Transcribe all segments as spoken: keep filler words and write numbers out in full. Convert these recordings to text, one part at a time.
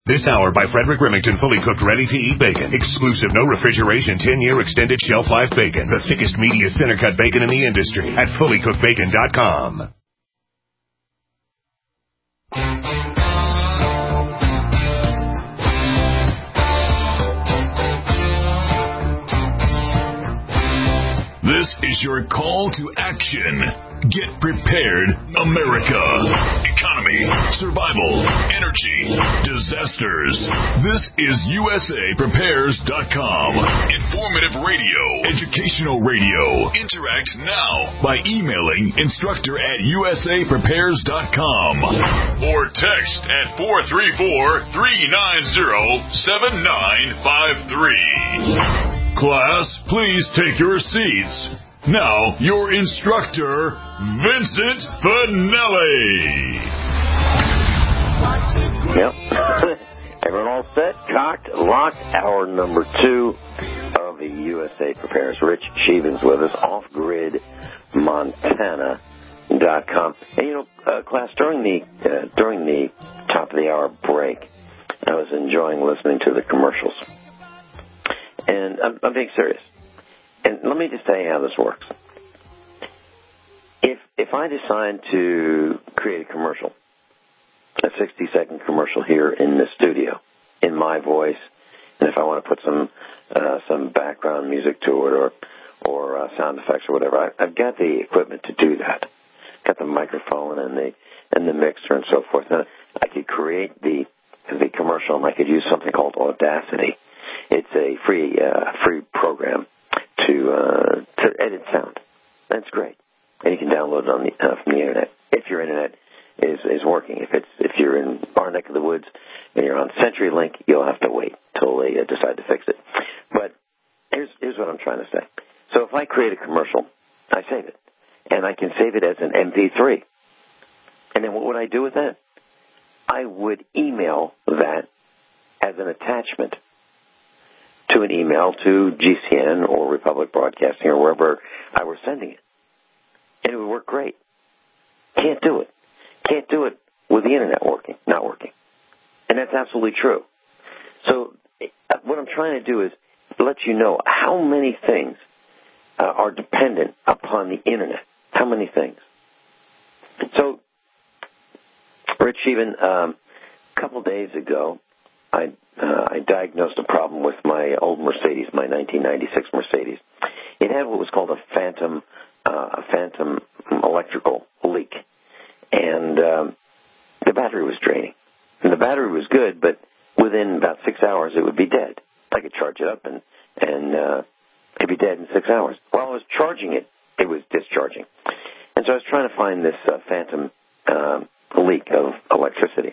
This hour by Frederick Remington, fully cooked, ready-to-eat bacon. Exclusive, no refrigeration, ten-year extended shelf life bacon. The thickest, meatiest, center-cut bacon in the industry at fully cooked bacon dot com. This is your call to action. Get prepared, America. Economy, survival, energy, disasters. This is U S A Prepares dot com. Informative radio, educational radio. Interact now by emailing instructor at U S A Prepares dot com or text at four three four, three nine zero, seven nine five three. Class, please take your seats. Now, your instructor, Vincent Finelli. Yep. Everyone all set, cocked, locked. Hour number two of the U S A Prepares. Rich Sheevens with us, off grid montana dot com. And, you know, uh, class, during the, uh, during the top of the hour break, I was enjoying listening to the commercials. And I'm, I'm being serious. And let me just tell you how this works. If if I decide to create a commercial, a sixty-second commercial here in the studio, in my voice, and if I want to put some uh, some background music to it or or uh, sound effects or whatever, I, I've got the equipment to do that. Got the microphone and the and the mixer and so forth. Now, I could create the the commercial, and I could use something called Audacity. It's a free uh, free program to uh, to edit sound. That's great, and you can download it on the uh, from the internet if your internet is is working. If it's if you're in our neck of the woods and you're on CenturyLink, you'll have to wait till they uh, decide to fix it. But here's here's what I'm trying to say. So if I create a commercial, I save it, and I can save it as an M P three. And then what would I do with that? I would email that as an attachment to an email to G C N or Republic Broadcasting or wherever I were sending it. And it would work great. Can't do it. Can't do it with the internet working, not working. And that's absolutely true. So what I'm trying to do is let you know how many things uh, are dependent upon the internet. How many things? So, Rich, even um, a couple days ago, I uh, I diagnosed a problem with my old Mercedes, my nineteen ninety-six Mercedes. It had what was called a phantom uh, a phantom electrical leak, and um, the battery was draining. And the battery was good, but within about six hours it would be dead. I could charge it up and and uh, it'd be dead in six hours. While I was charging it, it was discharging, and so I was trying to find this uh, phantom uh, leak of electricity.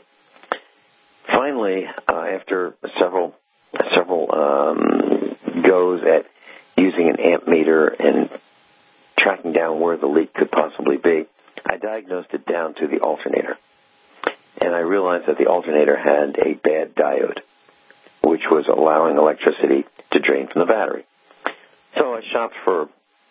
Finally, uh, after several several um, goes at using an amp meter and tracking down where the leak could possibly be, I diagnosed it down to the alternator. And I realized that the alternator had a bad diode, which was allowing electricity to drain from the battery. So I shopped for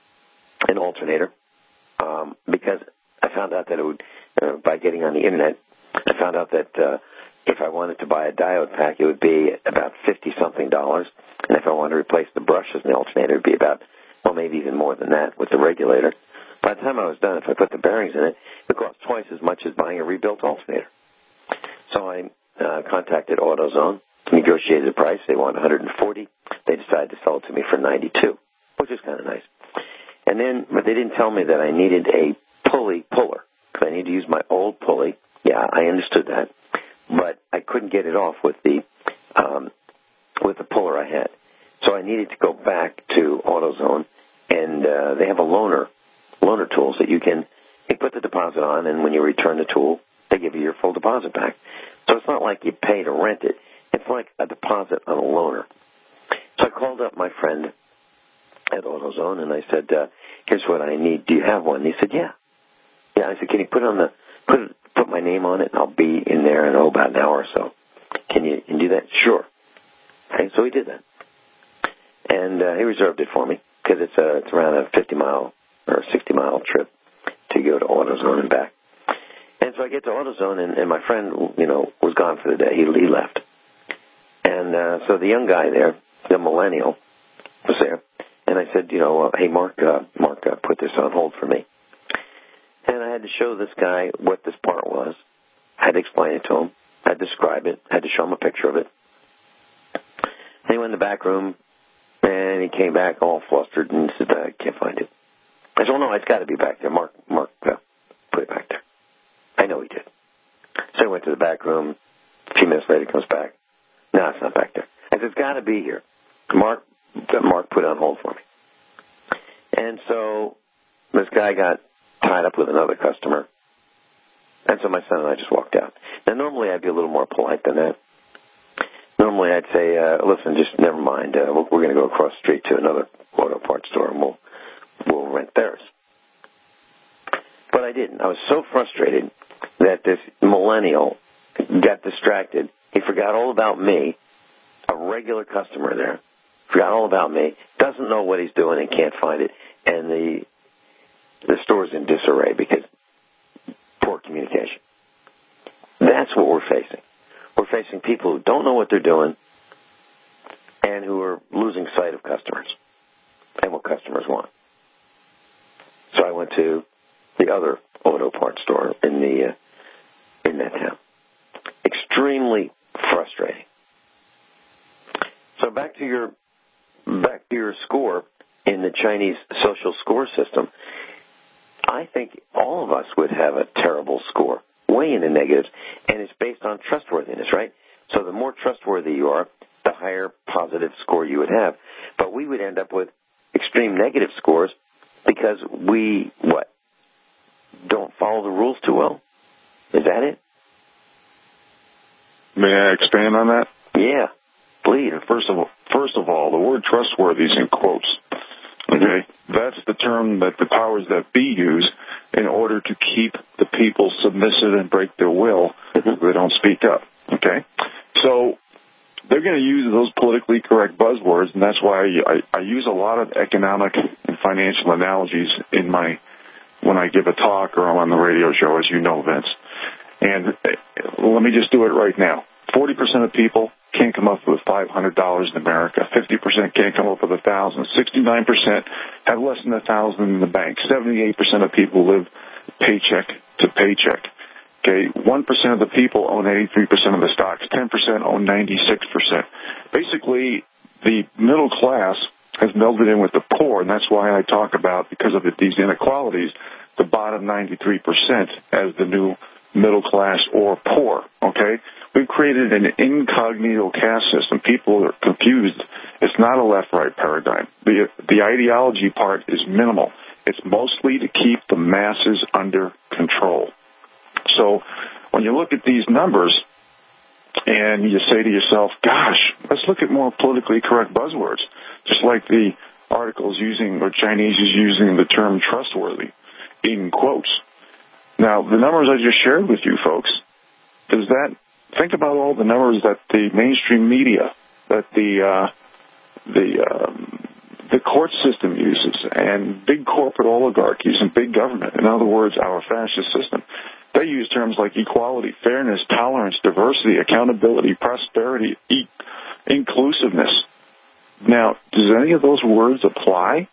an alternator um, because I found out that it would, uh, by getting on the internet, I found out that uh, if I wanted to buy a diode pack, it would be about fifty-something dollars. And if I wanted to replace the brushes in the alternator, it would be about, well, maybe even more than that with the regulator. By the time I was done, if I put the bearings in it, it would cost twice as much as buying a rebuilt alternator. So I uh, contacted AutoZone, negotiated the price. They wanted one hundred forty dollars. They decided to sell it to me for ninety-two dollars, which is kind of nice. And then, but they didn't tell me that I needed a pulley puller, because I need to use my old pulley. Yeah, I understood that. But I couldn't get it off with the um, with the puller I had. So I needed to go back to AutoZone, and uh, they have a loaner, loaner tools that you can you put the deposit on, and when you return the tool, they give you your full deposit back. So it's not like you pay to rent it. It's like a deposit on a loaner. So I called up my friend at AutoZone, and I said, uh, here's what I need. Do you have one? And he said, yeah. Yeah, I said, can you put it on the put it, put my name on it, and I'll be in there in oh, about an hour or so. Can you, can you do that? Sure. Okay, so he did that. And uh, he reserved it for me because it's, a, it's around a fifty-mile or sixty-mile trip to go to AutoZone and back. And so I get to AutoZone, and, and my friend, you know, was gone for the day. He, he left. uh, so the young guy there, the millennial, was there. And I said, you know, uh, hey, Mark, uh, Mark, uh, put this on hold for me. And I had to show this guy what this part was. I had to explain it to him. I had to describe it. I had to show him a picture of it. And he went in the back room, and he came back all flustered and said, I can't find it. I said, oh, no, it's got to be back there. Mark, Mark, uh, put it back there. I know he did. So I went to the back room. A few minutes later, he comes back. No, it's not back there. I said, it's got to be here. Mark, Mark put it on hold for me. And so this guy got tied up with another customer. And so my son and I just walked out. Now, normally I'd be a little more polite than that. Normally I'd say, uh, listen, just never mind. Uh, we're going to go across the street to another auto parts store, and we'll, we'll rent theirs. But I didn't. I was so frustrated that this millennial got distracted. He forgot all about me, a regular customer there. Forgot all about me, doesn't know what he's doing and can't find it. And the the store's in disarray because poor communication. That's what we're facing. We're facing people who don't know what they're doing and who are losing sight of customers and what customers want. So I went to the other auto parts store in the uh, in that town. Extremely frustrating. So back to your back to your score in the Chinese social score system. I think all of us would have a terrible score, way in the negatives, and it's based on trustworthiness, right? So the more trustworthy you are, the higher positive score you would have. But we would end up with extreme negative scores because we, what, don't follow the rules too well? Is that it? May I expand on that? Yeah, please. First of all, first of all, the word trustworthy is in quotes. Okay, that's the term that the powers that be use in order to keep the people submissive and break their will if they don't speak up. Okay, so they're going to use those politically correct buzzwords, and that's why I, I use a lot of economic and financial analogies in my when I give a talk or I'm on the radio show, as you know, Vince. And let me just do it right now. forty percent of people can't come up with five hundred dollars in America. fifty percent can't come up with one thousand dollars. sixty-nine percent have less than one thousand dollars in the bank. seventy-eight percent of people live paycheck to paycheck. Okay, one percent of the people own eighty-three percent of the stocks. ten percent own ninety-six percent. Basically, the middle class has melded in with the poor, and that's why I talk about, because of these inequalities, the bottom ninety-three percent as the new middle class or poor, okay? We've created an incognito caste system. People are confused. It's not a left-right paradigm. The, the ideology part is minimal. It's mostly to keep the masses under control. So when you look at these numbers and you say to yourself, gosh, let's look at more politically correct buzzwords, just like the articles using, or Chinese is using the term trustworthy in quotes. Now, the numbers I just shared with you folks, does that, think about all the numbers that the mainstream media, that the uh, the um, the court system uses, and big corporate oligarchies and big government, in other words, our fascist system, they use terms like equality, fairness, tolerance, diversity, accountability, prosperity, e- inclusiveness. Now, does any of those words apply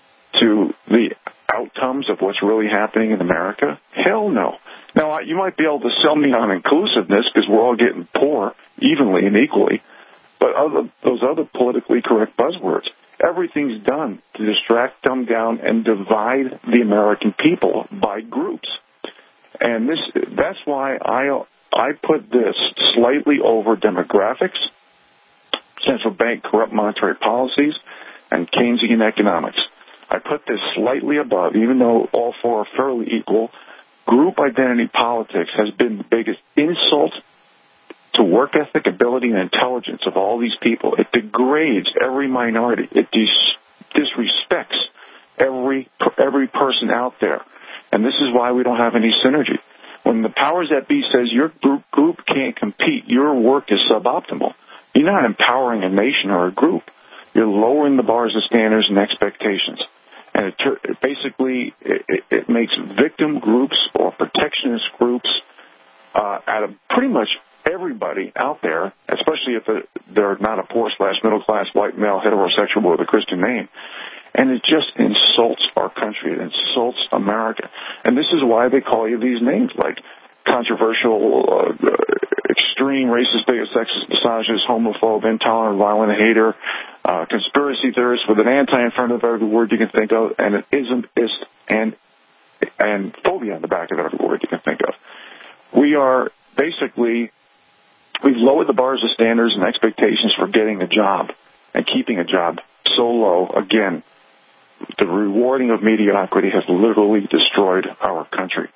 to the outcomes of what's really happening in America? Hell no. Now, you might be able to sell me on inclusiveness because we're all getting poor evenly and equally, but other, those other politically correct buzzwords, everything's done to distract, dumb down, and divide the American people by groups. And this that's why I I put this slightly over demographics, central bank corrupt monetary policies, and Keynesian economics. I put this slightly above, even though all four are fairly equal. Group identity politics has been the biggest insult to work ethic, ability, and intelligence of all these people. It degrades every minority. It dis- disrespects every every person out there. And this is why we don't have any synergy. When the powers that be says your group, group can't compete, your work is suboptimal, you're not empowering a nation or a group. You're lowering the bars of standards and expectations. And it, it basically, it, it makes victim groups or protectionist groups uh, out of pretty much everybody out there, especially if they're not a poor slash middle class white male heterosexual with a Christian name. And it just insults our country. It insults America. And this is why they call you these names, like controversial, uh, extreme racist, bigot, sexist, misogynist, homophobe, intolerant, violent hater, uh, conspiracy theorist with an anti in front of every word you can think of, and an ism, ist, and, and phobia on the back of every word you can think of. We are basically, we've lowered the bars of standards and expectations for getting a job and keeping a job so low. Again, the rewarding of mediocrity has literally destroyed our country.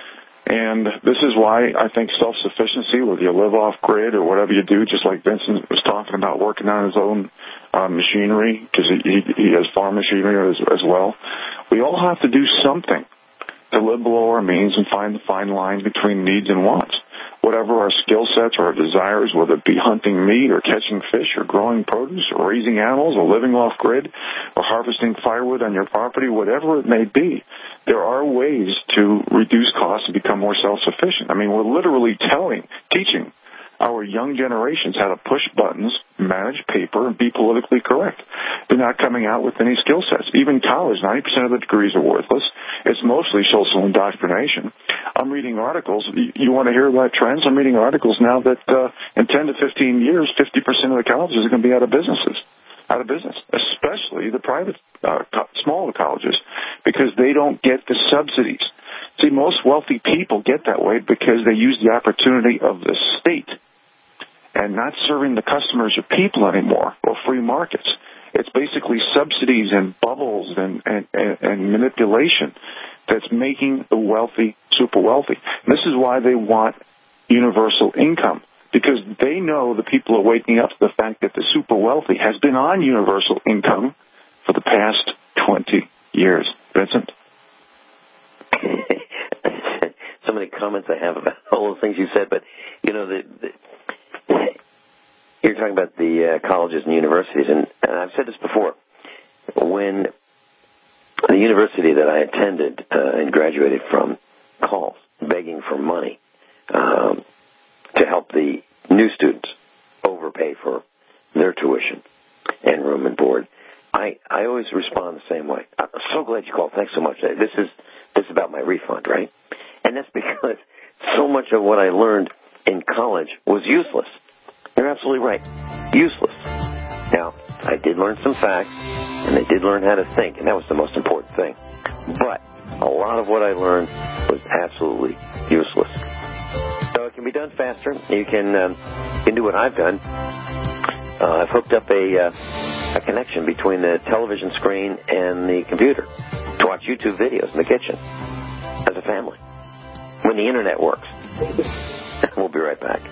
And this is why I think self-sufficiency, whether you live off-grid or whatever you do, just like Vincent was talking about working on his own uh, machinery, because he, he, he has farm machinery as, as well, we all have to do something to live below our means and find the fine line between needs and wants. Whatever our skill sets or our desires, whether it be hunting meat or catching fish or growing produce or raising animals or living off-grid or harvesting firewood on your property, whatever it may be, there are ways to reduce costs and become more self-sufficient. I mean, we're literally telling, teaching our young generations how to push buttons, manage paper, and be politically correct. They're not coming out with any skill sets. Even college, ninety percent of the degrees are worthless. It's mostly social indoctrination. I'm reading articles. You want to hear about trends? I'm reading articles now that uh, in ten to fifteen years, fifty percent of the colleges are going to be out of businesses, out of business, especially the private, uh, co- smaller colleges, because they don't get the subsidies. See, most wealthy people get that way because they use the opportunity of the state and not serving the customers or people anymore, or free markets. It's basically subsidies and bubbles and, and, and, and manipulation that's making the wealthy super wealthy. And this is why they want universal income, because they know the people are waking up to the fact that the super wealthy has been on universal income for the past twenty years. Vincent? So many comments I have about all those things you said, but, you know, the, the you're talking about the uh, colleges and universities, and, and I've said this before. When the university that I attended uh, and graduated from calls begging for money um, to help the new students overpay for their tuition and room and board, I, I always respond the same way. I'm so glad you called. Thanks so much. This is this is about my refund, right? And that's because so much of what I learned in college was useless. You're absolutely right. Useless. Now, I did learn some facts, and I did learn how to think, and that was the most important thing. But a lot of what I learned was absolutely useless. So it can be done faster. You can, um, you can do what I've done. Uh, I've hooked up a, uh, a connection between the television screen and the computer to watch YouTube videos in the kitchen as a family when the Internet works. We'll be right back.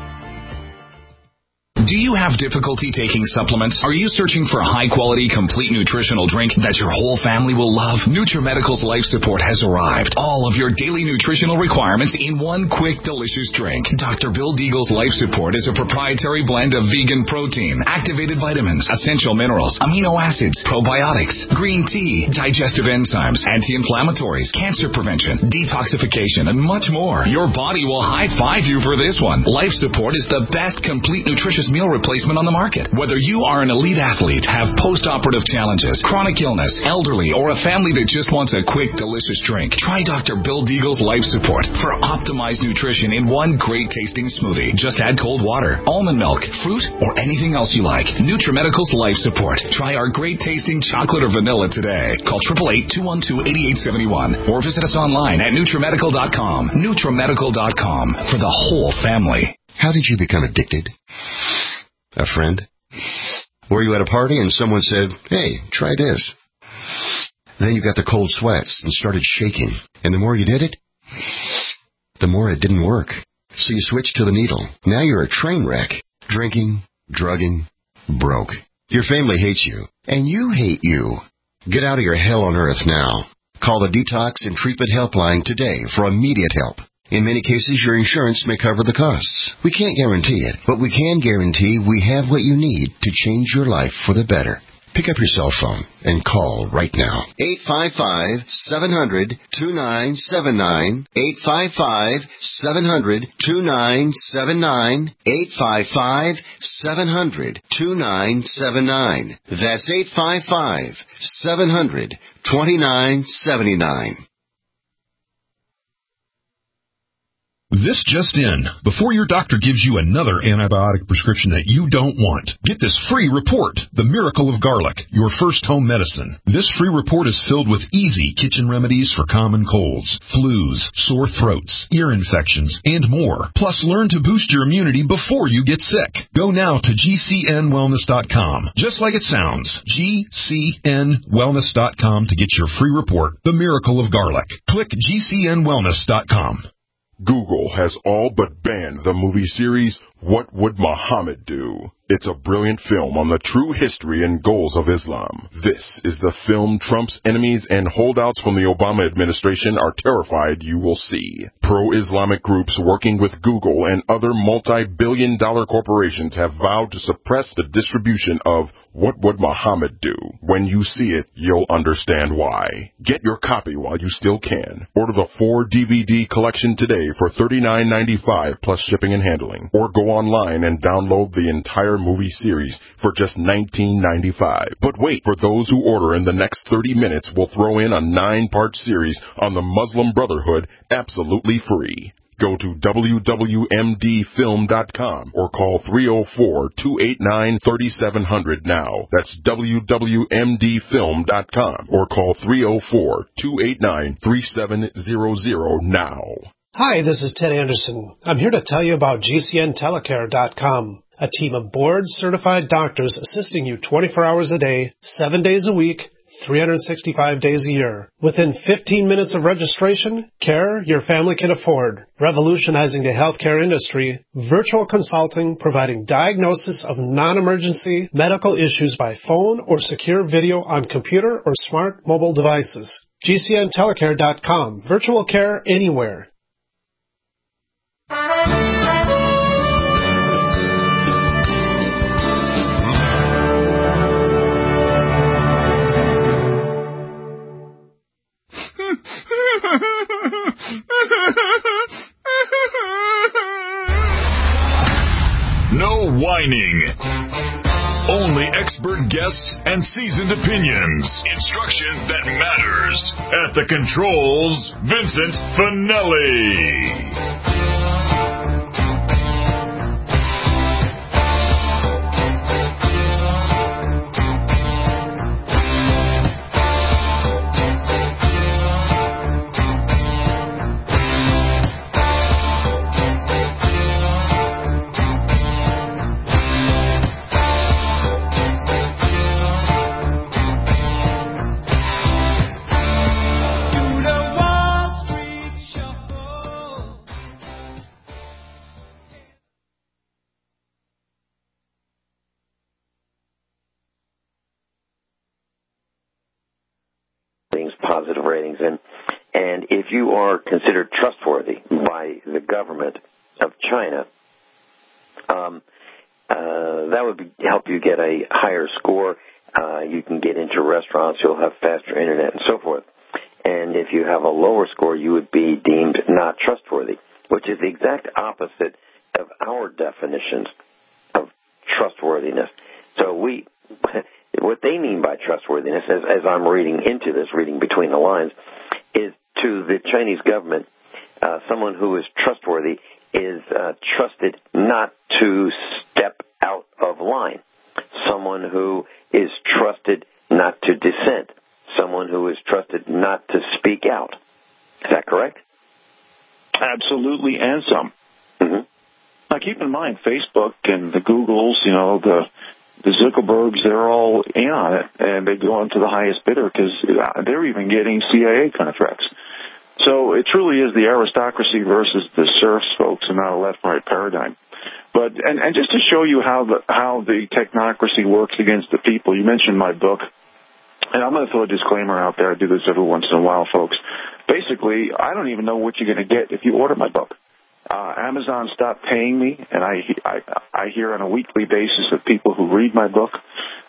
Do you have difficulty taking supplements? Are you searching for a high-quality, complete nutritional drink that your whole family will love? NutriMedical's Life Support has arrived. All of your daily nutritional requirements in one quick, delicious drink. Doctor Bill Deagle's Life Support is a proprietary blend of vegan protein, activated vitamins, essential minerals, amino acids, probiotics, green tea, digestive enzymes, anti-inflammatories, cancer prevention, detoxification, and much more. Your body will high-five you for this one. Life Support is the best complete nutritious meal replacement on the market. Whether you are an elite athlete, have post-operative challenges, chronic illness, elderly, or a family that just wants a quick, delicious drink, try Doctor Bill Deagle's Life Support for optimized nutrition in one great-tasting smoothie. Just add cold water, almond milk, fruit, or anything else you like. NutriMedical's Life Support. Try our great-tasting chocolate or vanilla today. Call eight eight eight, two one two, eight eight seven one or visit us online at NutriMedical dot com. NutriMedical dot com for the whole family. How did you become addicted? A friend? Were you at a party and someone said, hey, try this? Then you got the cold sweats and started shaking. And the more you did it, the more it didn't work. So you switched to the needle. Now you're a train wreck. Drinking, drugging, broke. Your family hates you. And you hate you. Get out of your hell on earth now. Call the Detox and Treatment Helpline today for immediate help. In many cases, your insurance may cover the costs. We can't guarantee it, but we can guarantee we have what you need to change your life for the better. Pick up your cell phone and call right now. eight five five, seven hundred, two nine seven nine. eight five five, seven hundred, two nine seven nine. eight five five, seven hundred, two nine seven nine. That's eight five five, seven hundred, two nine seven nine. This just in. Before your doctor gives you another antibiotic prescription that you don't want, get this free report, The Miracle of Garlic, your first home medicine. This free report is filled with easy kitchen remedies for common colds, flus, sore throats, ear infections, and more. Plus, learn to boost your immunity before you get sick. Go now to G C N wellness dot com. Just like it sounds, G C N wellness dot com to get your free report, The Miracle of Garlic. Click G C N wellness dot com. Google has all but banned the movie series What Would Muhammad Do? It's a brilliant film on the true history and goals of Islam. This is the film Trump's enemies and holdouts from the Obama administration are terrified you will see. Pro-Islamic groups working with Google and other multi-billion dollar corporations have vowed to suppress the distribution of What Would Muhammad Do? When you see it, you'll understand why. Get your copy while you still can. Order the four D V D collection today for thirty-nine ninety-five plus shipping and handling. Or go online and download the entire movie series for just nineteen ninety-five. But wait, for those who order in the next thirty minutes, we'll throw in a nine-part series on the Muslim Brotherhood absolutely free. Go to W W M D film dot com or call three oh four, two eight nine, three seven zero zero now. That's W W M D film dot com or call three oh four, two eight nine, three seven zero zero now. Hi, this is Ted Anderson. I'm here to tell you about G C N telecare dot com, a team of board-certified doctors assisting you twenty-four hours a day, seven days a week, three hundred sixty-five days a year. Within fifteen minutes of registration, care your family can afford. Revolutionizing the healthcare industry, virtual consulting providing diagnosis of non-emergency medical issues by phone or secure video on computer or smart mobile devices. G C N telecare dot com. Virtual care anywhere. No whining. Only expert guests and seasoned opinions. Instruction that matters. At the controls, Vincent Finelli. Positive ratings, and and if you are considered trustworthy by the government of China, um, uh, that would be, help you get a higher score. Uh, you can get into restaurants, you'll have faster internet, and so forth. And if you have a lower score, you would be deemed not trustworthy, which is the exact opposite of our definitions of trustworthiness. So we. What they mean by trustworthiness, as, as I'm reading into this, reading between the lines, is to the Chinese government, uh, someone who is trustworthy is uh, trusted not to step out of line, someone who is trusted not to dissent, someone who is trusted not to speak out. Is that correct? Absolutely, and some. Mm-hmm. Now, keep in mind, Facebook and the Googles, you know, the The Zuckerbergs, they're all in on it, and they go on to the highest bidder because they're even getting C I A contracts. So it truly is the aristocracy versus the serfs, folks, and not a left-right paradigm. But and, and just to show you how the how the technocracy works against the people, you mentioned my book, and I'm going to throw a disclaimer out there. I do this every once in a while, folks. Basically, I don't even know what you're going to get if you order my book. Uh, Amazon stopped paying me, and I, I I hear on a weekly basis of people who read my book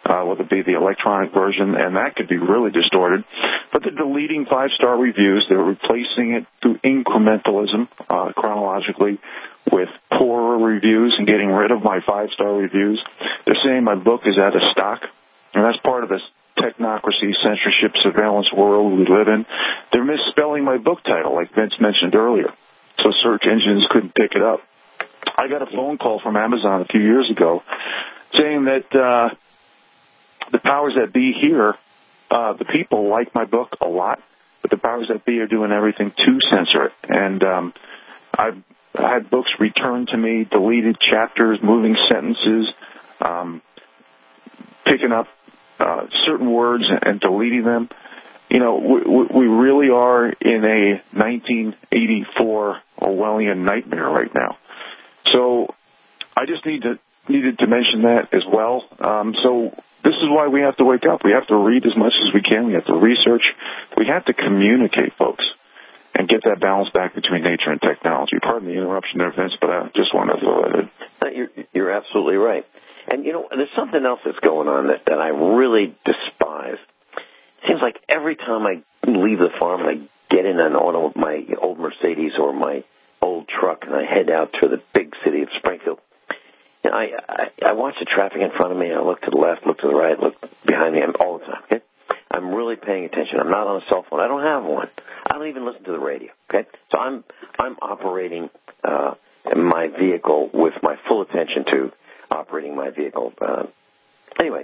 uh, whether it be the electronic version, and that could be really distorted. But they're deleting five-star reviews. They're replacing it through incrementalism, uh, chronologically, with poorer reviews and getting rid of my five-star reviews. They're saying my book is out of stock, and that's part of this technocracy, censorship, surveillance world we live in. They're misspelling my book title, like Vince mentioned earlier, so search engines couldn't pick it up. I got a phone call from Amazon a few years ago saying that uh, the powers that be here, uh, the people like my book a lot, but the powers that be are doing everything to censor it. And um, I've had books returned to me, deleted chapters, moving sentences, um, picking up uh, certain words and deleting them. You know, we, we really are in a nineteen eighty-four Orwellian nightmare right now. So I just need to needed to mention that as well. Um, so this is why we have to wake up. We have to read as much as we can. We have to research. We have to communicate, folks, and get that balance back between nature and technology. Pardon the interruption there, Vince, but I just wanted to throw that in. You're, you're absolutely right. And, you know, there's something else that's going on that, that I really despise. It seems like every time I leave the farm and I get in an auto, my old Mercedes or my old truck, and I head out to the big city of Springfield, and I, I, I watch the traffic in front of me, and I look to the left, look to the right, look behind me all the time, okay? I'm really paying attention. I'm not on a cell phone. I don't have one. I don't even listen to the radio, okay? So I'm I'm operating uh, my vehicle with my full attention to operating my vehicle. Uh, anyway,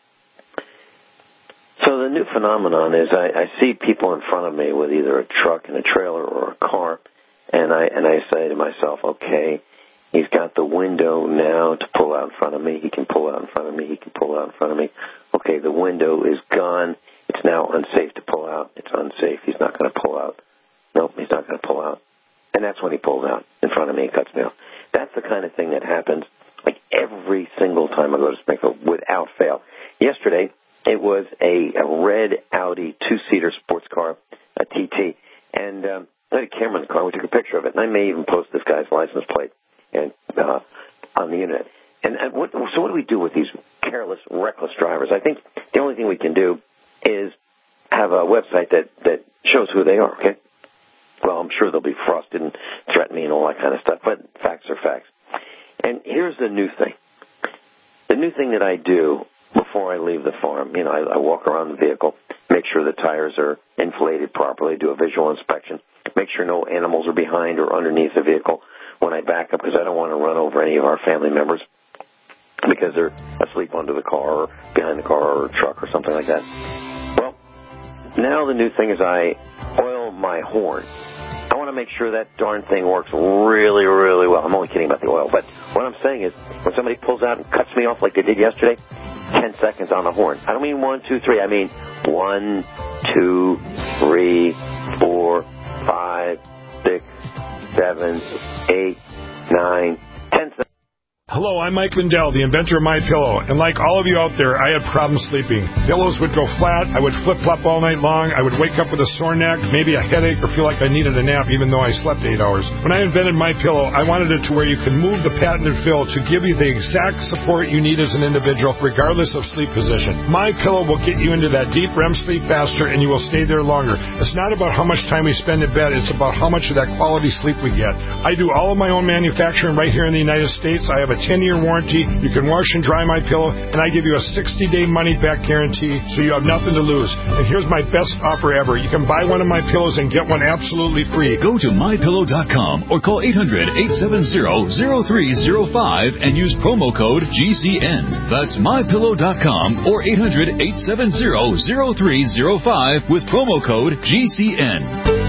so the new phenomenon is I, I see people in front of me with either a truck and a trailer or a car, and I and I say to myself, okay, he's got the window now to pull out in front of me. He can pull out in front of me. He can pull out in front of me. Okay, the window is gone. It's now unsafe to pull out. It's unsafe. He's not going to pull out. Nope, he's not going to pull out. And that's when he pulls out in front of me and cuts me off. That's the kind of thing that happens like every single time I go to Springfield without fail. Yesterday, it was a, a red Audi two-seater sports car, a T T. And um, I had a camera in the car. We took a picture of it. And I may even post this guy's license plate and uh, on the Internet. And, and what, so what do we do with these careless, reckless drivers? I think the only thing we can do is have a website that, that shows who they are, okay? Well, I'm sure they'll be frosted and threaten me and all that kind of stuff, but facts are facts. And here's the new thing. The new thing that I do before I leave the farm, you know, I, I walk around the vehicle, make sure the tires are inflated properly, do a visual inspection, make sure no animals are behind or underneath the vehicle when I back up, because I don't want to run over any of our family members because they're asleep under the car or behind the car or a truck or something like that. Well, now the new thing is I oil my horn. I want to make sure that darn thing works really, really well. I'm only kidding about the oil, but what I'm saying is when somebody pulls out and cuts me off like they did yesterday, ten seconds on the horn. I don't mean one, two, three. I mean one, two, three, four, five, six, seven, eight, nine, ten seconds. Hello, I'm Mike Lindell, the inventor of MyPillow, and like all of you out there, I had problems sleeping. Pillows would go flat, I would flip-flop all night long, I would wake up with a sore neck, maybe a headache, or feel like I needed a nap even though I slept eight hours. When I invented MyPillow, I wanted it to where you can move the patented fill to give you the exact support you need as an individual, regardless of sleep position. MyPillow will get you into that deep R E M sleep faster, and you will stay there longer. It's not about how much time we spend in bed, it's about how much of that quality sleep we get. I do all of my own manufacturing right here in the United States. I have a ten-year warranty. You can wash and dry my pillow, and I give you a sixty-day money-back guarantee, so you have nothing to lose. And here's my best offer ever. You can buy one of my pillows and get one absolutely free. Go to my pillow dot com or call eight hundred, eight seven zero, zero three zero five and use promo code G C N. That's my pillow dot com or eight hundred, eight seven zero, zero three zero five with promo code G C N.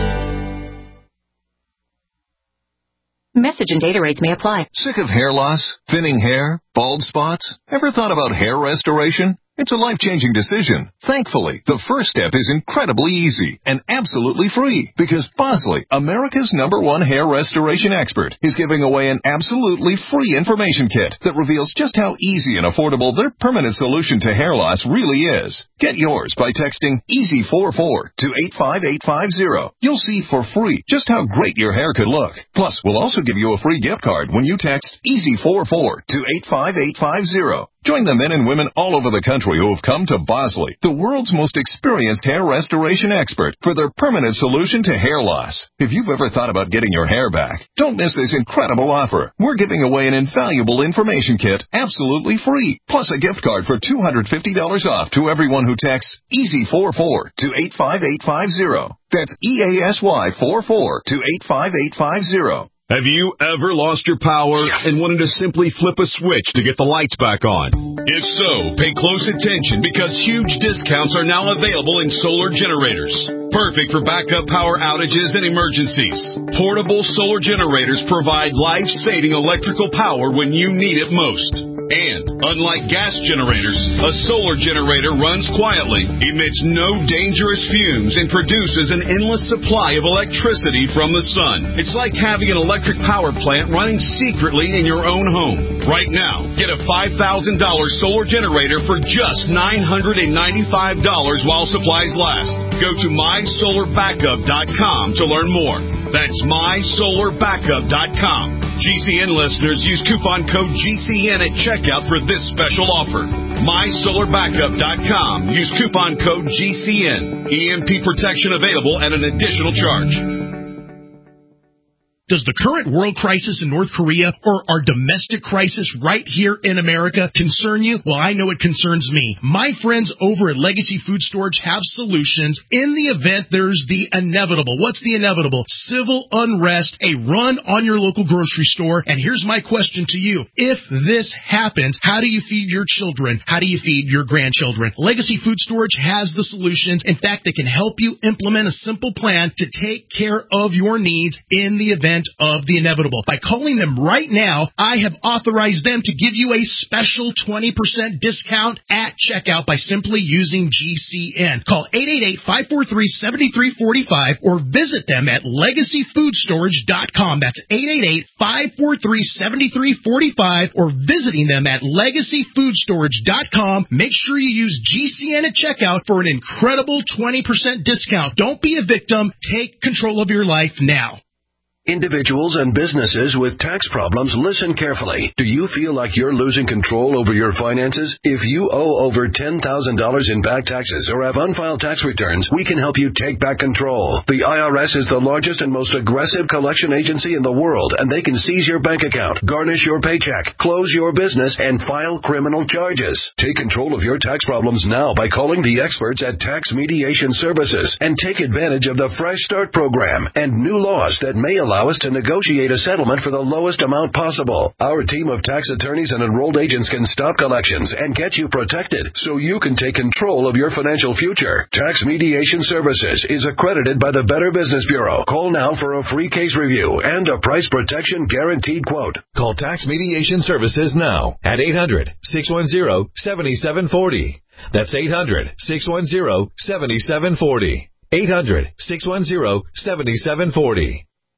Message and data rates may apply. Sick of hair loss, thinning hair, bald spots? Ever thought about hair restoration? It's a life-changing decision. Thankfully, the first step is incredibly easy and absolutely free because Bosley, America's number one hair restoration expert, is giving away an absolutely free information kit that reveals just how easy and affordable their permanent solution to hair loss really is. Get yours by texting easy four four to eight five eight five zero. You'll see for free just how great your hair could look. Plus, we'll also give you a free gift card when you text easy four four to eight five eight five zero. Join the men and women all over the country who have come to Bosley, the world's most experienced hair restoration expert, for their permanent solution to hair loss. If you've ever thought about getting your hair back, don't miss this incredible offer. We're giving away an invaluable information kit absolutely free, plus a gift card for two hundred fifty dollars off to everyone who texts EASY forty-four to eight five eight five zero. That's E A S Y forty-four to eight five eight five zero. Have you ever lost your power and wanted to simply flip a switch to get the lights back on? If so, pay close attention because huge discounts are now available in solar generators. Perfect for backup power outages and emergencies. Portable solar generators provide life-saving electrical power when you need it most. And, unlike gas generators, a solar generator runs quietly, emits no dangerous fumes, and produces an endless supply of electricity from the sun. It's like having an electric power plant running secretly in your own home. Right now, get a five thousand dollars solar generator for just nine hundred ninety-five dollars while supplies last. Go to my solar backup dot com to learn more. That's my solar backup dot com. G C N listeners use coupon code G C N at checkout for this special offer. my solar backup dot com. Use coupon code G C N. E M P protection available at an additional charge. Does the current world crisis in North Korea or our domestic crisis right here in America concern you? Well, I know it concerns me. My friends over at Legacy Food Storage have solutions in the event there's the inevitable. What's the inevitable? Civil unrest, a run on your local grocery store. And here's my question to you. If this happens, how do you feed your children? How do you feed your grandchildren? Legacy Food Storage has the solutions. In fact, they can help you implement a simple plan to take care of your needs in the event of the inevitable. By calling them right now, I have authorized them to give you a special twenty percent discount at checkout by simply using G C N. Call eight eight eight, five four three, seven three four five or visit them at legacy food storage dot com. That's eight eight eight, five four three, seven three four five or visiting them at legacy food storage dot com. Make sure you use G C N at checkout for an incredible twenty percent discount. Don't be a victim. Take control of your life now. Individuals and businesses with tax problems, listen carefully. Do you feel like you're losing control over your finances? If you owe over ten thousand dollars in back taxes or have unfiled tax returns, we can help you take back control. The I R S is the largest and most aggressive collection agency in the world, and they can seize your bank account, garnish your paycheck, close your business, and file criminal charges. Take control of your tax problems now by calling the experts at Tax Mediation Services and take advantage of the Fresh Start program and new laws that may allow Allow us to negotiate a settlement for the lowest amount possible. Our team of tax attorneys and enrolled agents can stop collections and get you protected so you can take control of your financial future. Tax Mediation Services is accredited by the Better Business Bureau. Call now for a free case review and a price protection guaranteed quote. Call Tax Mediation Services now at eight hundred, six one zero, seven seven four zero. That's eight hundred, six one zero, seven seven four zero. eight hundred, six one zero, seven seven four zero.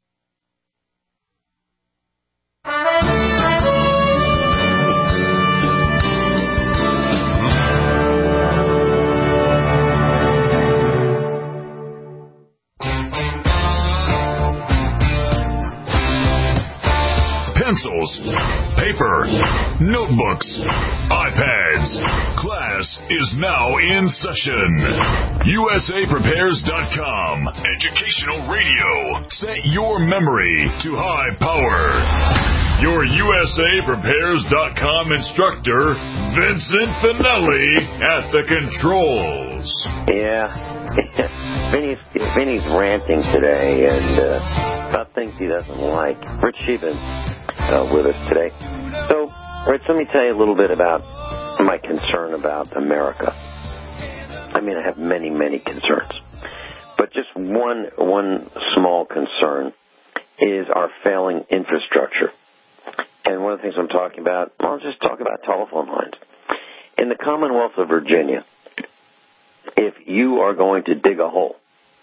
Pencils, paper, notebooks, iPads. Class is now in session. U S A Prepares dot com. Educational radio. Set your memory to high power. Your U S A Prepares dot com instructor, Vincent Finelli, at the controls. Yeah. Vinny's, Vinny's ranting today and uh, about things he doesn't like. Rich Sheehan uh, with us today. So, Rich, let me tell you a little bit about my concern about America. I mean, I have many, many concerns. But just one one small concern is our failing infrastructure. And one of the things I'm talking about, I'll just talk about telephone lines. In the Commonwealth of Virginia, if you are going to dig a hole,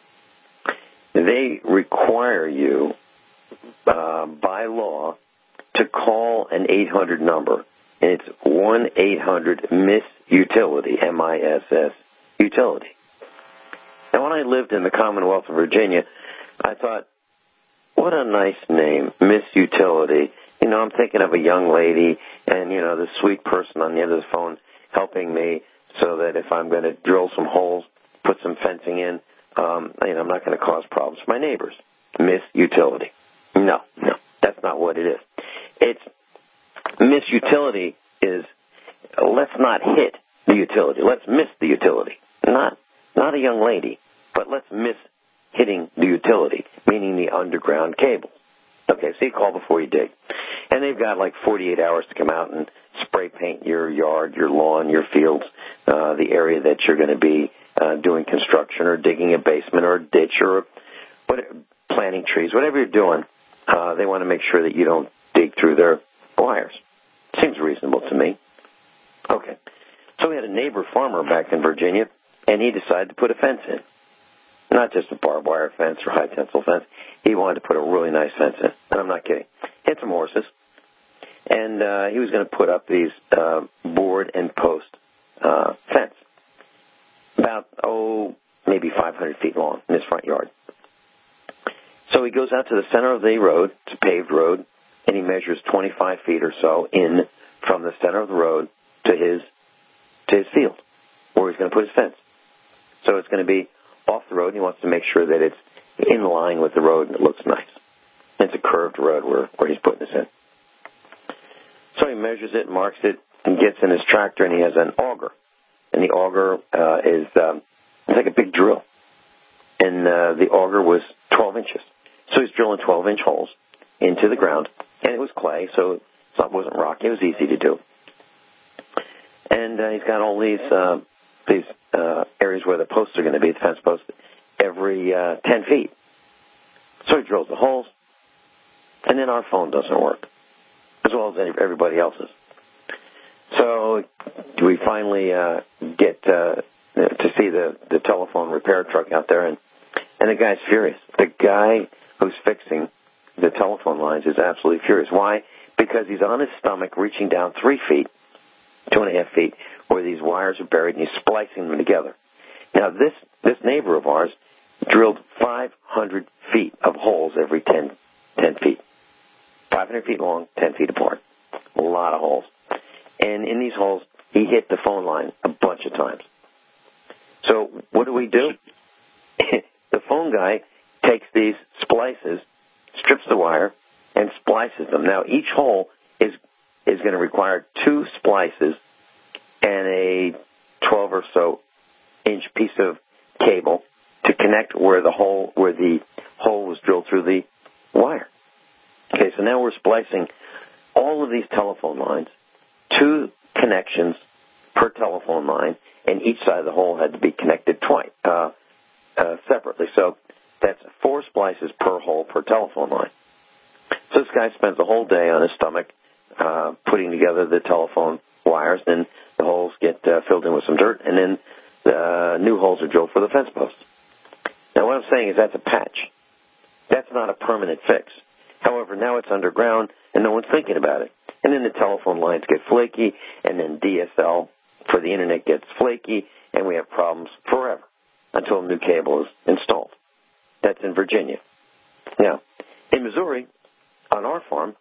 they require you uh, by law to call an eight hundred number. And it's one eight hundred miss utility, M I S S, utility. Now, when I lived in the Commonwealth of Virginia, I thought, what a nice name, Miss Utility. You know, I'm thinking of a young lady and, you know, the sweet person on the end of the phone helping me so that if I'm going to drill some holes, put some fencing in, um, you know, I'm not going to cause problems for my neighbors. Miss utility. No, no, that's not what it is. It's miss utility is let's not hit the utility. Let's miss the utility. Not not a young lady, but let's miss hitting the utility, meaning the underground cable. Okay, so you call before you dig. And they've got like forty-eight hours to come out and spray paint your yard, your lawn, your fields, uh, the area that you're going to be uh, doing construction or digging a basement or a ditch or what, planting trees, whatever you're doing. Uh, they want to make sure that you don't dig through their wires. Seems reasonable to me. Okay. So we had a neighbor farmer back in Virginia, and he decided to put a fence in. Not just a barbed wire fence or high tensile fence. He wanted to put a really nice fence in. And I'm not kidding. He had some horses. And uh, he was going to put up these uh, board and post uh, fence. About, oh, maybe five hundred feet long in his front yard. So he goes out to the center of the road. It's a paved road. And he measures twenty-five feet or so in from the center of the road to his to his field where he's going to put his fence. So it's going to be off the road. He wants to make sure that it's in line with the road and it looks nice. It's a curved road where, where he's putting this in. So he measures it, marks it, and gets in his tractor, and he has an auger. And the auger uh, is um, it's like a big drill. And uh, the auger was twelve inches. So he's drilling twelve-inch holes into the ground. And it was clay, so it wasn't rock. It was easy to do. And uh, he's got all these uh, these uh, areas where the posts are going to be, the fence posts, every uh, ten feet. So he drills the holes, and then our phone doesn't work, as well as everybody else's. So we finally uh, get uh, to see the, the telephone repair truck out there, and, and the guy's furious. The guy who's fixing the telephone lines is absolutely furious. Why? Because he's on his stomach reaching down three feet, two and a half feet, where these wires are buried, and he's splicing them together. Now, this, this neighbor of ours drilled five hundred feet of holes every ten, ten feet. five hundred feet long, ten feet apart. A lot of holes. And in these holes, he hit the phone line a bunch of times. So what do we do? The phone guy takes these splices, strips the wire, and splices them. Now, each hole is is going to require two splices and a twelve or so inch piece of cable to connect where the hole where the hole was drilled through the wire. Okay, so now we're splicing all of these telephone lines, two connections per telephone line, and each side of the hole had to be connected twice, uh, uh, separately. So that's four splices per hole per telephone line. So this guy spends the whole day on his stomach uh, putting together the telephone wires, then the holes get uh, filled in with some dirt, and then the uh, new holes are drilled for the fence posts. Now, what I'm saying is that's a patch. That's not a permanent fix. However, now it's underground, and no one's thinking about it. And then the telephone lines get flaky, and then D S L for the Internet gets flaky, and we have problems forever until a new cable is installed. That's in Virginia. Now, in Missouri, on our farm,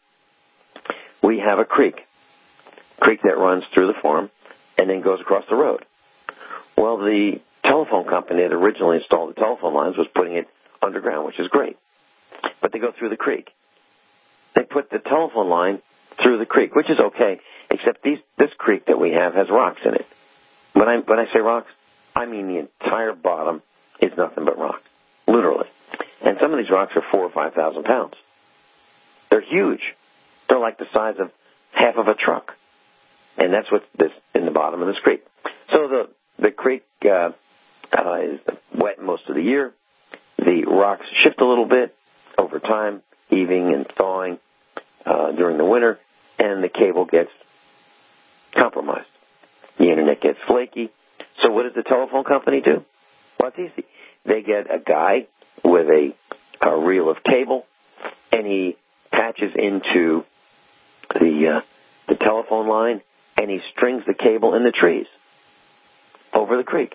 we have a creek, creek that runs through the farm and then goes across the road. Well, the telephone company that originally installed the telephone lines was putting it underground, which is great. But they go through the creek. They put the telephone line through the creek, which is okay, except these, this creek that we have has rocks in it. When I, when I say rocks, I mean the entire bottom is nothing but rock, literally. And some of these rocks are four or five thousand pounds. They're huge. They're like the size of half of a truck. And that's what's this in the bottom of this creek. So the, the creek uh, uh, is wet most of the year. The rocks shift a little bit over time, heaving and thawing uh, during the winter, and the cable gets compromised. The Internet gets flaky. So what does the telephone company do? Well, it's easy. They get a guy with a, a reel of cable, and he patches into the uh, the telephone line, and he strings the cable in the trees over the creek.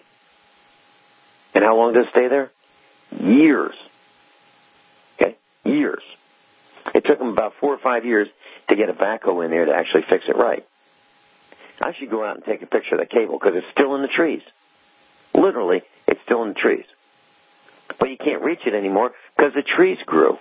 And how long does it stay there? Years. Okay? Years. It took them about four or five years to get a backhoe in there to actually fix it right. I should go out and take a picture of the cable because it's still in the trees. Literally, it's still in the trees. But you can't reach it anymore because the trees grew.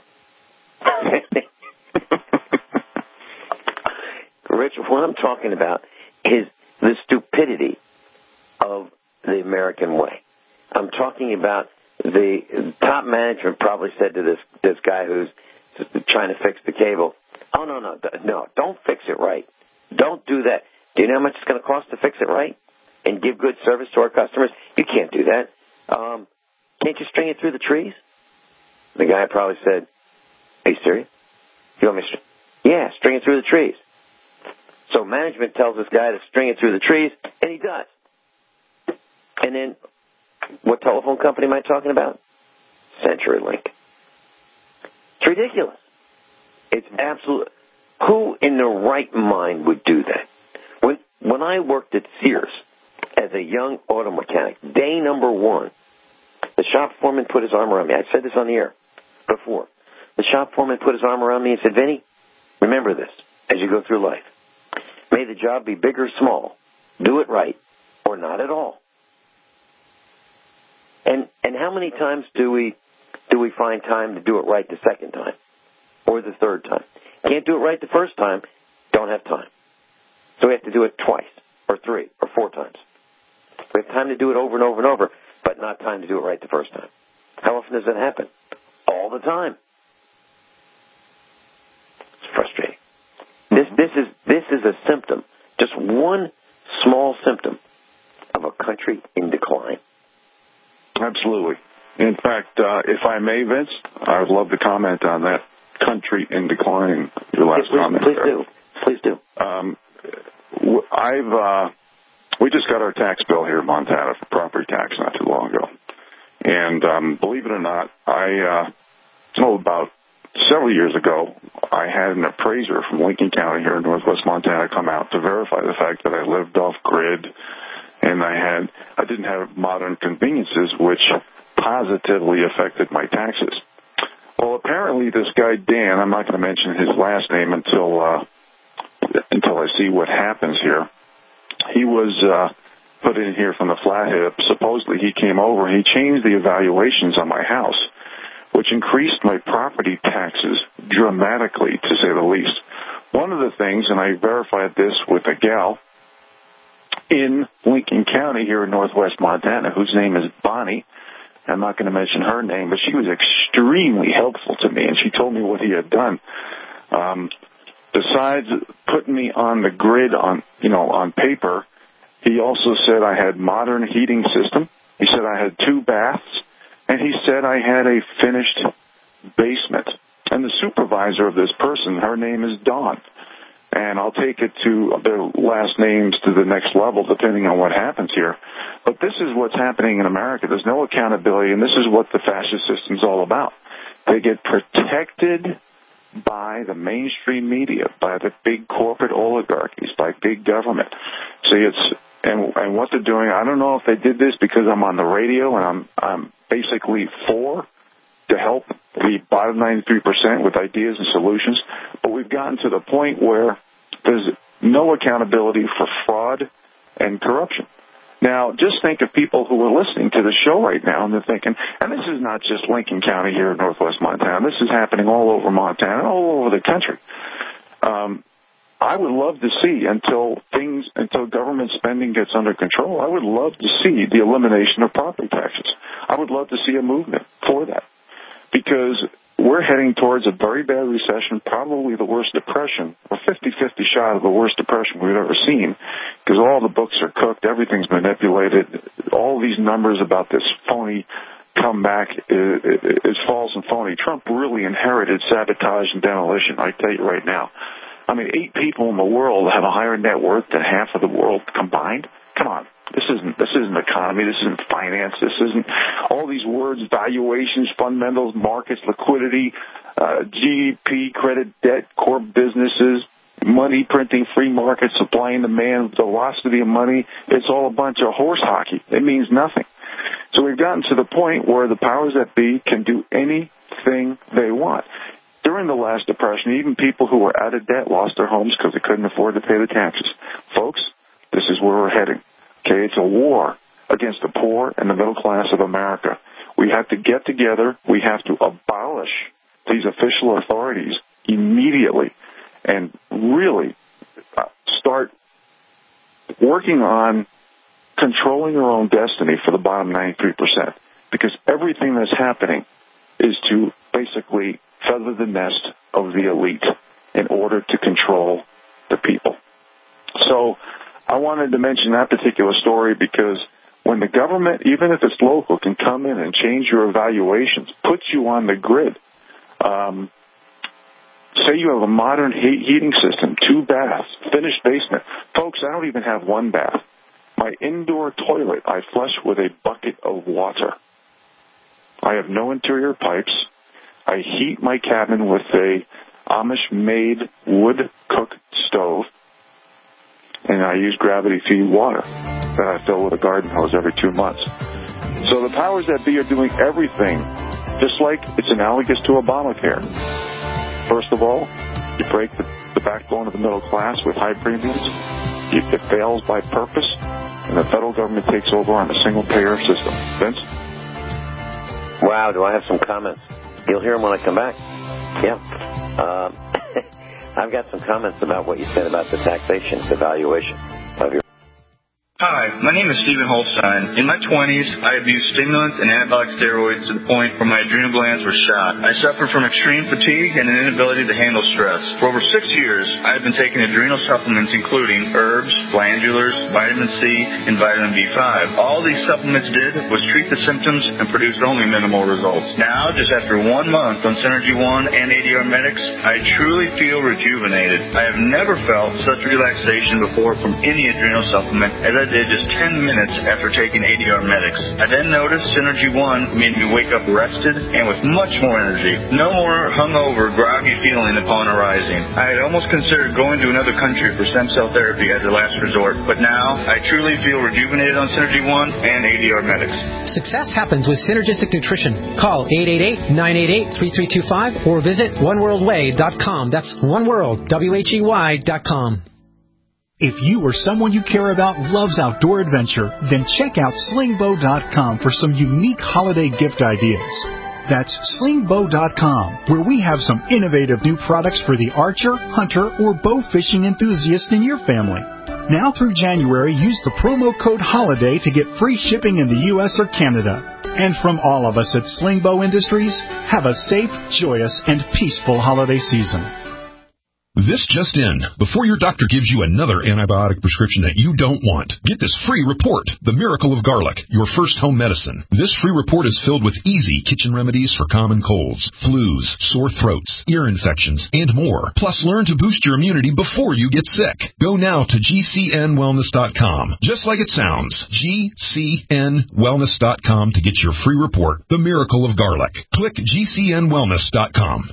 Rich, what I'm talking about is the stupidity of the American way. I'm talking about the top management probably said to this this guy who's trying to fix the cable, oh, no, no, no, don't fix it right. Don't do that. Do you know how much it's going to cost to fix it right and give good service to our customers? You can't do that. Um, can't you string it through the trees? The guy probably said, are you serious? You want me to string? Yeah, string it through the trees. So management tells this guy to string it through the trees, and he does. And then, what telephone company am I talking about? CenturyLink. It's ridiculous. It's absolute. Who in their right mind would do that? When when I worked at Sears as a young auto mechanic, day number one, the shop foreman put his arm around me. I said this on the air before. The shop foreman put his arm around me and said, Vinny, remember this as you go through life. May the job be big or small. Do it right or not at all. And and how many times do we do we find time to do it right the second time or the third time? Can't do it right the first time, don't have time. So we have to do it twice or three or four times. We have time to do it over and over and over, but not time to do it right the first time. How often does that happen? All the time. It's frustrating. This this is this is a symptom, just one small symptom of a country in decline. Absolutely. In fact, uh, if I may, Vince, I would love to comment on that country in decline, your last please, comment please there. do. Please do. Um, I've, uh, we just got our tax bill here in Montana for property tax not too long ago. And um, believe it or not, I, uh, oh, about several years ago, I had an appraiser from Lincoln County here in northwest Montana come out to verify the fact that I lived off grid and I had, I didn't have modern conveniences, which positively affected my taxes. Well, apparently this guy, Dan, I'm not going to mention his last name until, uh, until I see what happens here. He was, uh, put in here from the Flathead. Supposedly he came over and he changed the evaluations on my house, which increased my property taxes dramatically, to say the least. One of the things, and I verified this with a gal in Lincoln County here in northwest Montana, whose name is Bonnie. I'm not going to mention her name, but she was extremely helpful to me, and she told me what he had done. Um, besides putting me on the grid on, you know, on paper, he also said I had modern heating system. He said I had two baths, and he said I had a finished basement. And the supervisor of this person, her name is Dawn. And I'll take it to their last names to the next level, depending on what happens here. But this is what's happening in America. There's no accountability, and this is what the fascist system's all about. They get protected by the mainstream media, by the big corporate oligarchies, by big government. See, it's and and what they're doing. I don't know if they did this because I'm on the radio and I'm I'm basically for to help the bottom ninety-three percent with ideas and solutions, but we've gotten to the point where there's no accountability for fraud and corruption. Now, just think of people who are listening to the show right now, and they're thinking, and this is not just Lincoln County here in northwest Montana. This is happening all over Montana, all over the country. Um, I would love to see, until things, until government spending gets under control, I would love to see the elimination of property taxes. I would love to see a movement for that, because we're heading towards a very bad recession, probably the worst depression, a fifty-fifty shot of the worst depression we've ever seen, because all the books are cooked, everything's manipulated, all these numbers about this phony comeback is, is false and phony. Trump really inherited sabotage and demolition, I tell you right now. I mean, eight people in the world have a higher net worth than half of the world combined. Come on. This isn't this isn't economy. This isn't finance. This isn't all these words: valuations, fundamentals, markets, liquidity, uh, G D P, credit, debt, core businesses, money printing, free market, supply and demand, velocity of money. It's all a bunch of horse hockey. It means nothing. So we've gotten to the point where the powers that be can do anything they want. during the last depression, even people who were out of debt lost their homes because they couldn't afford to pay the taxes. Folks, this is where we're heading. Okay, it's a war against the poor and the middle class of America. We have to get together. We have to abolish these official authorities immediately and really start working on controlling our own destiny for the bottom ninety-three percent, because everything that's happening is to basically feather the nest of the elite in order to control the people. So I wanted to mention that particular story because when the government, even if it's local, can come in and change your evaluations, put you on the grid. Um, say you have a modern heat heating system, two baths, finished basement. Folks, I don't even have one bath. My indoor toilet I flush with a bucket of water. I have no interior pipes. I heat my cabin with a Amish-made wood-cooked stove, and I use gravity-feed water that I fill with a garden hose every two months. So the powers that be are doing everything, just like it's analogous to Obamacare. First of all, you break the, the backbone of the middle class with high premiums. You, it fails by purpose, and the federal government takes over on a single-payer system. Vince? Wow, do I have some comments? You'll hear them when I come back. Yeah. Um, I've got some comments about what you said about the taxation, the valuation of your... Hi, my name is Stephen Holstein. In my twenties, I abused stimulants and anabolic steroids to the point where my adrenal glands were shot. I suffered from extreme fatigue and an inability to handle stress. For over six years, I have been taking adrenal supplements including herbs, glandulars, vitamin C, and vitamin B five. All these supplements did was treat the symptoms and produced only minimal results. Now, just after one month on Synergy One and A D R Medics, I truly feel rejuvenated. I have never felt such relaxation before from any adrenal supplement as I did just ten minutes after taking A D R Medics. I then noticed Synergy One made me wake up rested and with much more energy. No more hungover, groggy feeling upon arising. I had almost considered going to another country for stem cell therapy as a last resort, but now I truly feel rejuvenated on Synergy One and A D R Medics. Success happens with Synergistic Nutrition. Call eight eight eight, nine eight eight, three three two five or visit one world way dot com. That's oneworld, W H E Y dot com. If you or someone you care about loves outdoor adventure, then check out sling bow dot com for some unique holiday gift ideas. That's sling bow dot com, where we have some innovative new products for the archer, hunter, or bow fishing enthusiast in your family. Now through January, use the promo code HOLIDAY to get free shipping in the U S or Canada. And from all of us at Sling Bow Industries, have a safe, joyous, and peaceful holiday season. This just in. Before your doctor gives you another antibiotic prescription that you don't want, get this free report, The Miracle of Garlic, your first home medicine. This free report is filled with easy kitchen remedies for common colds, flus, sore throats, ear infections, and more. Plus, learn to boost your immunity before you get sick. Go now to G C N wellness dot com. Just like it sounds, G C N wellness dot com to get your free report, The Miracle of Garlic. Click G C N wellness dot com.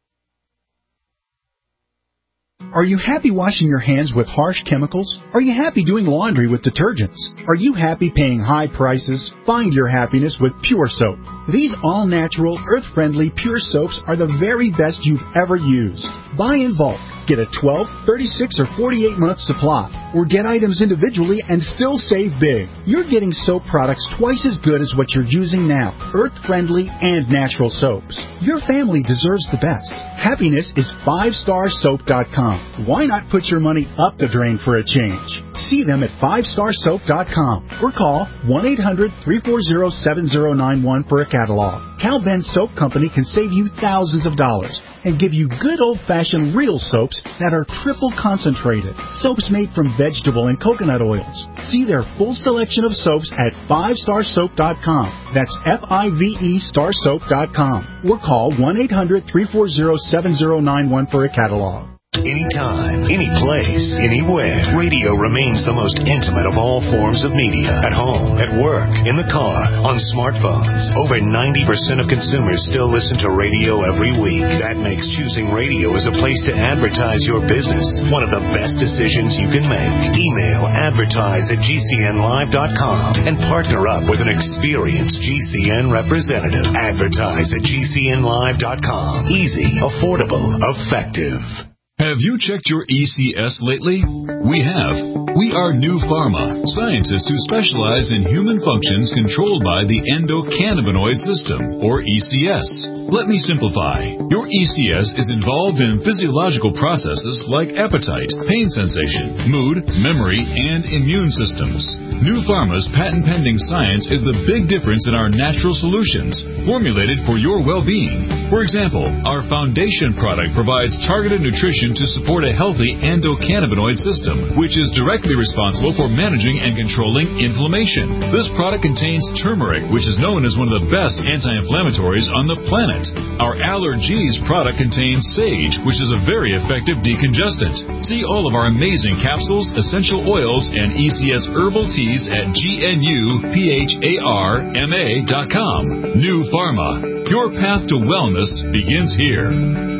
Are you happy washing your hands with harsh chemicals? Are you happy doing laundry with detergents? Are you happy paying high prices? Find your happiness with Pure Soap. These all-natural, earth-friendly Pure Soaps are the very best you've ever used. Buy in bulk. Get a twelve, thirty-six, or forty-eight month supply. Or get items individually and still save big. You're getting soap products twice as good as what you're using now. Earth-friendly and natural soaps. Your family deserves the best. Happiness is five star soap dot com. Why not put your money up the drain for a change? See them at five star soap dot com or call one eight hundred, three four zero, seven zero nine one for a catalog. Cal Ben Soap Company can save you thousands of dollars and give you good old-fashioned real soaps that are triple concentrated. Soaps made from vegetable and coconut oils. See their full selection of soaps at five star soap dot com. That's F I V E star soap dot com. Or call one eight hundred, three four zero, seven zero nine one for a catalog. anytime, any place, anywhere. Radio remains the most intimate of all forms of media. At home, at work, in the car, on smartphones. Over ninety percent of consumers still listen to radio every week. That makes choosing radio as a place to advertise your business one of the best decisions you can make. Email advertise at G C N live dot com and partner up with an experienced G C N representative. Advertise at G C N live dot com. Easy, affordable, effective. Have you checked your E C S lately? We have. We are New Pharma, scientists who specialize in human functions controlled by the endocannabinoid system, or E C S. Let me simplify. Your E C S is involved in physiological processes like appetite, pain sensation, mood, memory, and immune systems. New Pharma's patent-pending science is the big difference in our natural solutions, formulated for your well-being. For example, our foundation product provides targeted nutrition to support a healthy endocannabinoid system, which is directly responsible for managing and controlling inflammation. This product contains turmeric, which is known as one of the best anti-inflammatories on the planet. Our Allergies product contains sage, which is a very effective decongestant. See all of our amazing capsules, essential oils, and E C S herbal teas at G N U P H A R M A dot com. New Pharma. Your path to wellness begins here.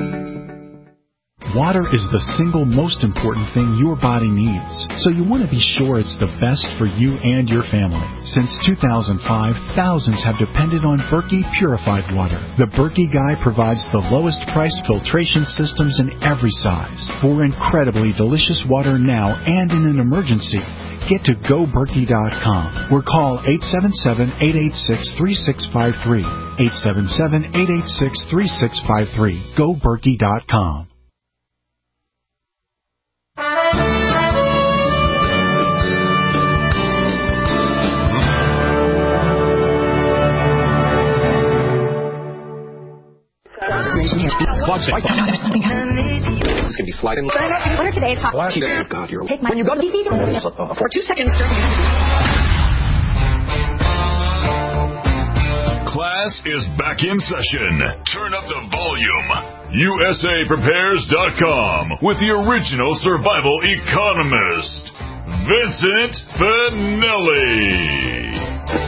Water is the single most important thing your body needs, so you want to be sure it's the best for you and your family. Since two thousand five, thousands have depended on Berkey purified water. The Berkey Guy provides the lowest priced filtration systems in every size. For incredibly delicious water now and in an emergency, get to go berkey dot com or call eight seven seven, eight eight six, three six five three. eight seven seven, eight eight six, three six five three. go berkey dot com. It's gonna be sliding. What are today's hot? Oh God, you're. Take my. When you go to the T V for two seconds. Class is back in session. Turn up the volume. U S A Prepares dot com with the original survival economist, Vincent Finelli.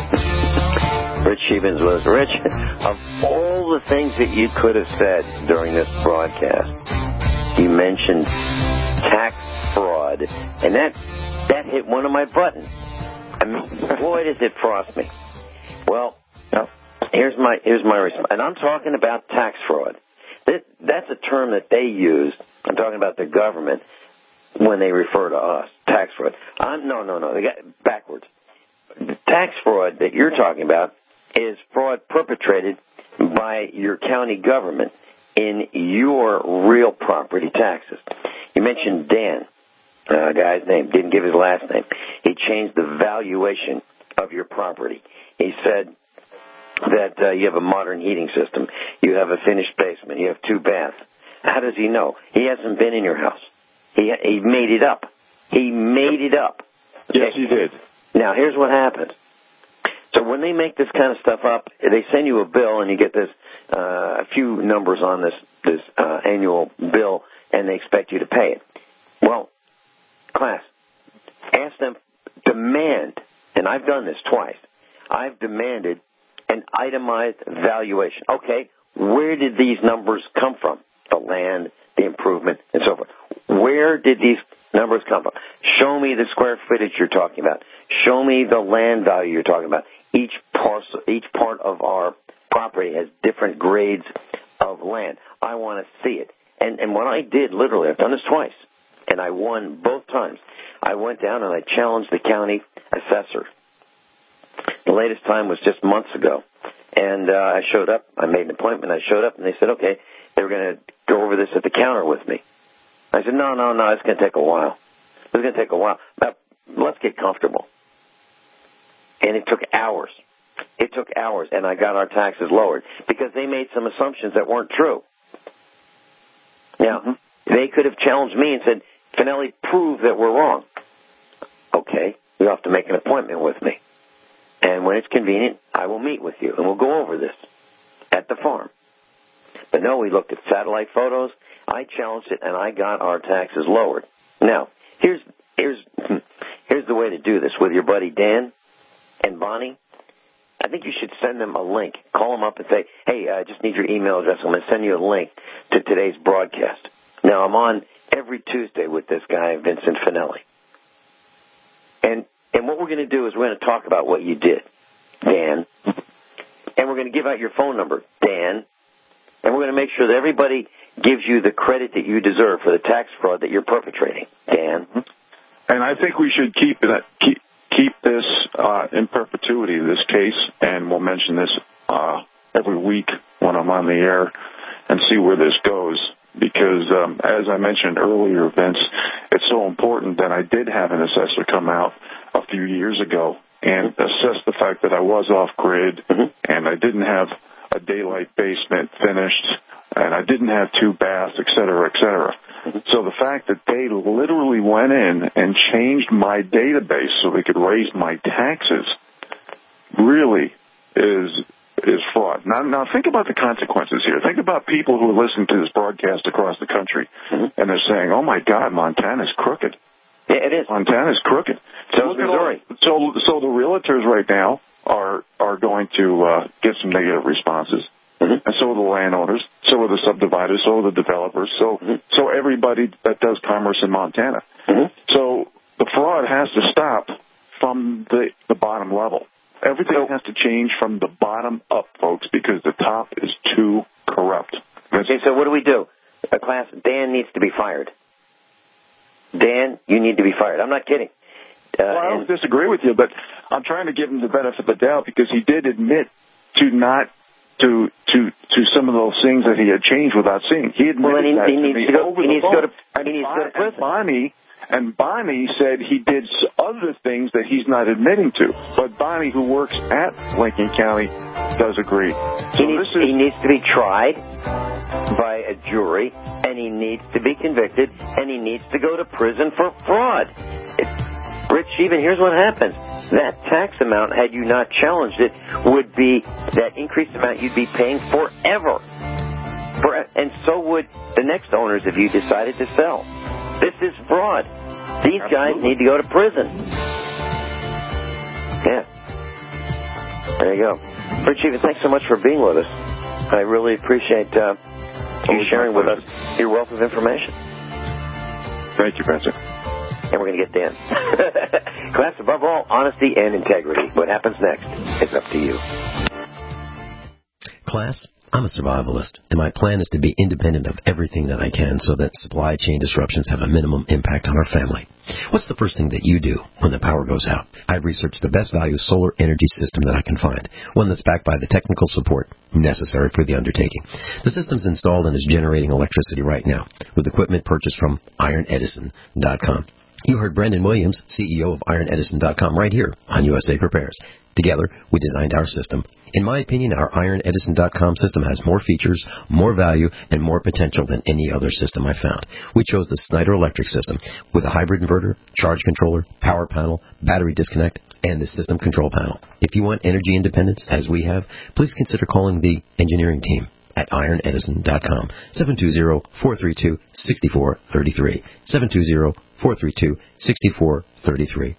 Rich Stevens was Rich. Of all the things that you could have said during this broadcast, you mentioned tax fraud, and that that hit one of my buttons. I mean, boy, does it frost me. Well, here's my here's my response, and I'm talking about tax fraud. That, that's a term that they use. I'm talking about the government when they refer to us, tax fraud. I'm, no, no, no, they got backwards. The tax fraud that you're talking about is fraud perpetrated by your county government in your real property taxes. You mentioned Dan, a guy's name, didn't give his last name. He changed the valuation of your property. He said that uh, you have a modern heating system, you have a finished basement, you have two baths. How does he know? He hasn't been in your house. He he made it up. He made it up. Yes, he did. Now, here's what happens. So when they make this kind of stuff up, they send you a bill, and you get this uh, a few numbers on this this uh, annual bill, and they expect you to pay it. Well, class, ask them, demand, and I've done this twice. I've demanded an itemized valuation. Okay, where did these numbers come from? The land, the improvement, and so forth. Where did these numbers come from? Show me the square footage you're talking about. Show me the land value you're talking about. Each parcel, each part of our property has different grades of land. I want to see it. And and what I did, literally, I've done this twice, and I won both times. I went down and I challenged the county assessor. The latest time was just months ago. And uh, I showed up. I made an appointment. I showed up, and they said, okay, they were going to go over this at the counter with me. I said, no, no, no, it's going to take a while. It's going to take a while. Now, let's get comfortable. And it took hours. It took hours, and I got our taxes lowered because they made some assumptions that weren't true. Now, mm-hmm. They could have challenged me and said, Finelli, prove that we're wrong. Okay, you have to make an appointment with me. And when it's convenient, I will meet with you, and we'll go over this at the farm. But no, we looked at satellite photos. I challenged it, and I got our taxes lowered. Now, here's here's here's the way to do this with your buddy Dan and Bonnie. I think you should send them a link. Call them up and say, hey, I just need your email address. I'm going to send you a link to today's broadcast. Now, I'm on every Tuesday with this guy, Vincent Finelli. And and what we're going to do is we're going to talk about what you did, Dan. And we're going to give out your phone number, Dan. And we're going to make sure that everybody gives you the credit that you deserve for the tax fraud that you're perpetrating, Dan. And I think we should keep that keep keep this uh, in perpetuity, this case, and we'll mention this uh, every week when I'm on the air and see where this goes. Because, um, as I mentioned earlier, Vince, it's so important that I did have an assessor come out a few years ago and assess the fact that I was off-grid, mm-hmm. and I didn't have a daylight basement finished, and I didn't have two baths, et cetera, et cetera. Mm-hmm. So the fact that they literally went in and changed my database so they could raise my taxes really is is fraud. Now, now think about the consequences here. Think about people who are listening to this broadcast across the country, mm-hmm. and they're saying, oh, my God, Montana's crooked. Yeah, it is. Montana's crooked. So is Missouri. So, so the realtors right now are are going to uh, get some negative responses, mm-hmm. and so are the landowners, so are the subdividers, so are the developers, so mm-hmm. so everybody that does commerce in Montana. Mm-hmm. So the fraud has to stop from the, the bottom level. Everything has to change from the bottom up, folks, because the top is too corrupt. Okay, so what do we do? A class, Dan needs to be fired. Dan, you need to be fired. I'm not kidding. Uh, well, I don't disagree with you, but I'm trying to give him the benefit of the doubt because he did admit to not to to to some of those things that he had changed without seeing. He admitted well, he, that he to needs me to go, over he the needs phone. To go to, he needs to go to prison. And Bonnie, and Bonnie said he did other things that he's not admitting to. But Bonnie, who works at Lincoln County, does agree. So he, needs, this is, he needs to be tried by a jury, and he needs to be convicted, and he needs to go to prison for fraud. It, Rich, even here's what happens. That tax amount, had you not challenged it, would be that increased amount you'd be paying forever. For, and so would the next owners if you decided to sell. This is fraud. These Absolutely. guys need to go to prison. Yeah. There you go. Rich, even thanks so much for being with us. I really appreciate uh, you sharing with us your wealth of information. Thank you, Vincent. And we're going to get Dan. Class, above all, honesty and integrity. What happens next is up to you. Class, I'm a survivalist, and my plan is to be independent of everything that I can so that supply chain disruptions have a minimum impact on our family. What's the first thing that you do when the power goes out? I've researched the best value solar energy system that I can find, one that's backed by the technical support necessary for the undertaking. The system's installed and is generating electricity right now with equipment purchased from iron edison dot com. You heard Brendan Williams, C E O of iron edison dot com, right here on U S A Prepares. Together, we designed our system. In my opinion, our iron edison dot com system has more features, more value, and more potential than any other system I found. We chose the Snyder Electric system with a hybrid inverter, charge controller, power panel, battery disconnect, and the system control panel. If you want energy independence, as we have, please consider calling the engineering team at iron edison dot com, seven two zero, four three two, six four three three, seven two zero, four three two, six four three three.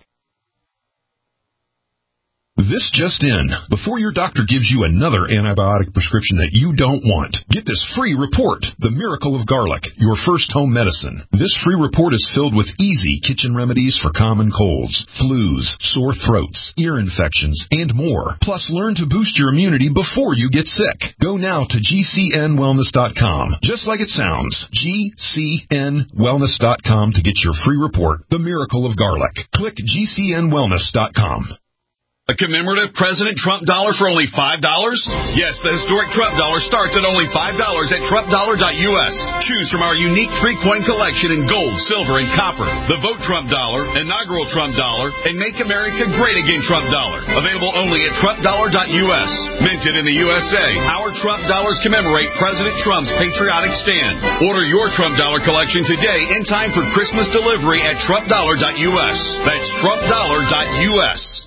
This just in. Before your doctor gives you another antibiotic prescription that you don't want, get this free report, The Miracle of Garlic, your first home medicine. This free report is filled with easy kitchen remedies for common colds, flus, sore throats, ear infections, and more. Plus, learn to boost your immunity before you get sick. Go now to G C N wellness dot com. Just like it sounds, G C N wellness dot com to get your free report, The Miracle of Garlic. Click G C N wellness dot com. A commemorative President Trump dollar for only five dollars? Yes, the historic Trump dollar starts at only five dollars at Trump dollar dot U S. Choose from our unique three-coin collection in gold, silver, and copper. The Vote Trump dollar, inaugural Trump dollar, and Make America Great Again Trump dollar. Available only at Trump dollar dot U S. Minted in the U S A, our Trump dollars commemorate President Trump's patriotic stand. Order your Trump dollar collection today in time for Christmas delivery at Trump dollar dot U S. That's Trump dollar dot U S.